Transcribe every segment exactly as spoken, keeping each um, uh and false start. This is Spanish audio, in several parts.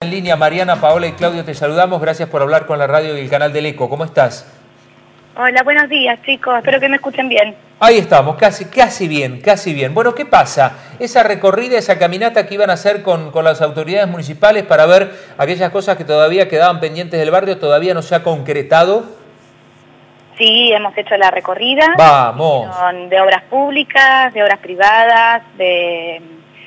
en línea. Mariana, Paola y Claudio, te saludamos. Gracias por hablar con la radio y el canal del Eco. ¿Cómo estás? Hola, buenos días, chicos. Espero que me escuchen bien. Ahí estamos, casi, casi bien, casi bien. Bueno, ¿qué pasa? Esa recorrida, esa caminata que iban a hacer con, con las autoridades municipales para ver aquellas cosas que todavía quedaban pendientes del barrio, ¿todavía no se ha concretado? Sí, hemos hecho la recorrida. ¡Vamos! Son de obras públicas, de obras privadas, de,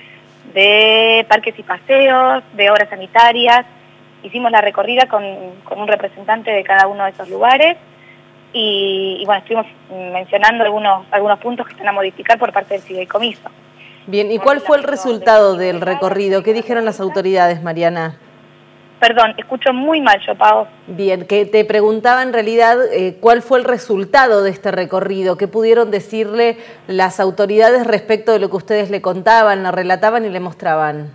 de parques y paseos, de obras sanitarias. Hicimos la recorrida con, con un representante de cada uno de esos lugares. Y, y bueno, estuvimos mencionando algunos, algunos puntos que están a modificar por parte del fideicomiso. Bien, ¿y cuál fue el resultado del recorrido? ¿Qué dijeron las autoridades, Mariana? Perdón, escucho muy mal yo, Pau. Bien, que te preguntaba en realidad eh, cuál fue el resultado de este recorrido, qué pudieron decirle las autoridades respecto de lo que ustedes le contaban, le relataban y le mostraban.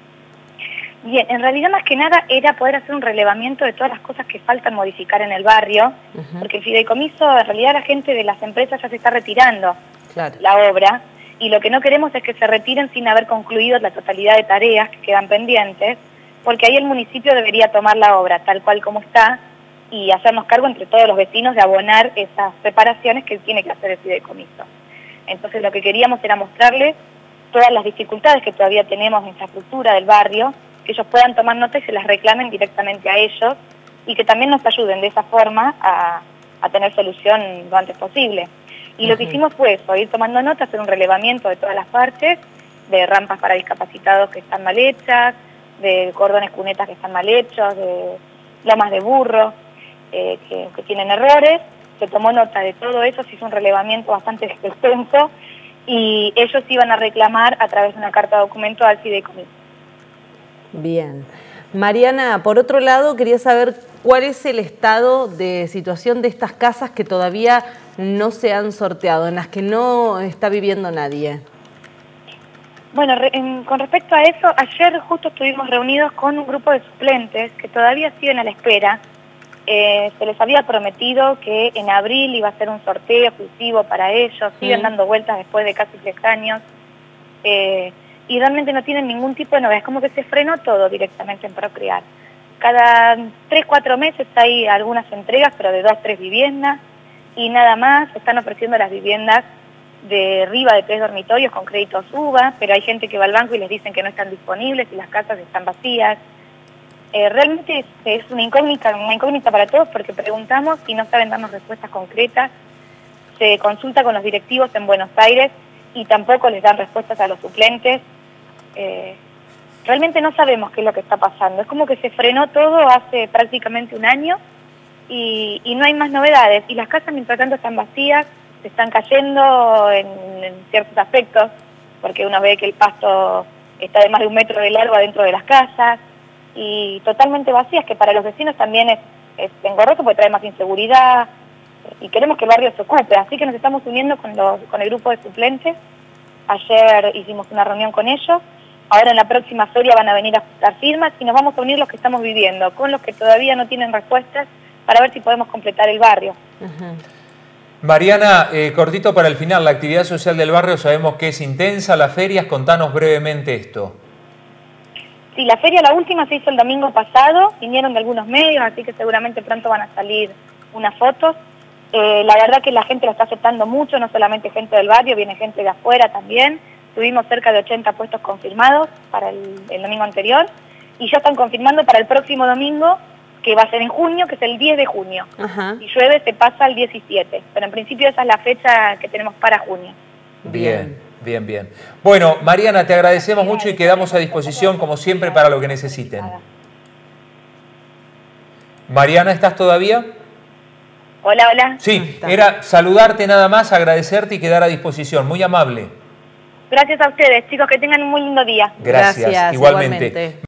Bien, en realidad más que nada era poder hacer un relevamiento de todas las cosas que faltan modificar en el barrio, uh-huh. porque el fideicomiso, en realidad la gente de las empresas ya se está retirando claro. la obra, y lo que no queremos es que se retiren sin haber concluido la totalidad de tareas que quedan pendientes, porque ahí el municipio debería tomar la obra tal cual como está y hacernos cargo entre todos los vecinos de abonar esas reparaciones que tiene que hacer el fideicomiso. Entonces lo que queríamos era mostrarles todas las dificultades que todavía tenemos en infraestructura del barrio, que ellos puedan tomar nota y se las reclamen directamente a ellos y que también nos ayuden de esa forma a, a tener solución lo antes posible. Y uh-huh. lo que hicimos fue eso, ir tomando nota, hacer un relevamiento de todas las partes, de rampas para discapacitados que están mal hechas, de cordones cunetas que están mal hechos, de lomas de burro eh, que, que tienen errores. Se tomó nota de todo eso, se hizo un relevamiento bastante extenso y ellos iban a reclamar a través de una carta de documento al fideicomiso. Bien. Mariana, por otro lado, quería saber cuál es el estado de situación de estas casas que todavía no se han sorteado, en las que no está viviendo nadie. Bueno, re, en, con respecto a eso, ayer justo estuvimos reunidos con un grupo de suplentes que todavía siguen a la espera. Eh, se les había prometido que en abril iba a ser un sorteo exclusivo para ellos, siguen mm. dando vueltas después de casi tres años. Eh, y realmente no tienen ningún tipo de novedad, es como que se frenó todo directamente en Procrear. Cada tres, cuatro meses hay algunas entregas, pero de dos, tres viviendas, y nada más. Están ofreciendo las viviendas de arriba de tres dormitorios con créditos U B A, pero hay gente que va al banco y les dicen que no están disponibles y las casas están vacías. Eh, realmente es, es una incógnita, una incógnita para todos porque preguntamos y no saben darnos respuestas concretas. Se consulta con los directivos en Buenos Aires y tampoco les dan respuestas a los suplentes. Eh, realmente no sabemos qué es lo que está pasando. Es como que se frenó todo hace prácticamente un año y, y no hay más novedades. Y las casas mientras tanto están vacías, se están cayendo en, en ciertos aspectos, porque uno ve que el pasto está de más de un metro de largo adentro de las casas y totalmente vacías, que para los vecinos también es, es engorroso porque trae más inseguridad y queremos que el barrio se ocupe. Así que nos estamos uniendo con, los, con el grupo de suplentes. Ayer hicimos una reunión con ellos. Ahora en la próxima feria van a venir a juntar firmas y nos vamos a unir los que estamos viviendo con los que todavía no tienen respuestas para ver si podemos completar el barrio. Uh-huh. Mariana, eh, cortito para el final, la actividad social del barrio sabemos que es intensa, las ferias, contanos brevemente esto. Sí, la feria, la última se hizo el domingo pasado, vinieron de algunos medios, así que seguramente pronto van a salir unas fotos. Eh, la verdad que la gente lo está aceptando mucho, no solamente gente del barrio, viene gente de afuera también. Tuvimos cerca de ochenta puestos confirmados para el, el domingo anterior y ya están confirmando para el próximo domingo, que va a ser en junio, que es el diez de junio. Ajá. Si llueve se pasa al diecisiete, pero en principio esa es la fecha que tenemos para junio. Bien, bien, bien. Bueno, Mariana, te agradecemos mucho y quedamos a disposición, como siempre, para lo que necesiten. Mariana, ¿estás todavía? Hola, hola. Sí, era saludarte nada más, agradecerte y quedar a disposición. Muy amable. Gracias a ustedes, chicos, que tengan un muy lindo día. Gracias, Gracias igualmente. igualmente.